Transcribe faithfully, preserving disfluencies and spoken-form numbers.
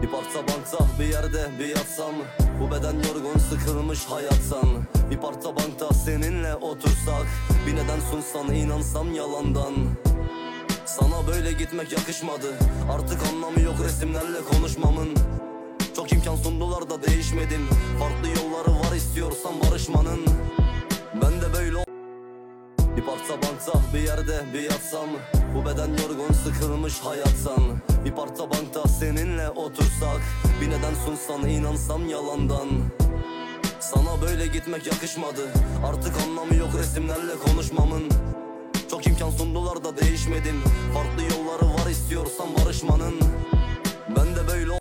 Bir parça bankta bir yerde bir yatsam, bu beden yorgun sıkılmış hayattan. Bir parça bankta seninle otursak, bir neden sunsan inansam yalandan. Sana böyle gitmek yakışmadı, artık anlamı yok resimlerle konuşmamın. Çok imkan sundular da değişmedim, farklı yolları var istiyorsan barışmanın. Ben de böyle bir parça bankta bir yerde bir yatsam, bu beden yorgun sıkılmış hayattan. Bir parça bankta seninle otursak, bir neden sunsan inansam yalandan. Sana böyle gitmek yakışmadı, artık anlamı yok resimlerle konuşmamın. Çok imkan sundular da değişmedim, farklı yolları var istiyorsan barışmanın. Ben de böyle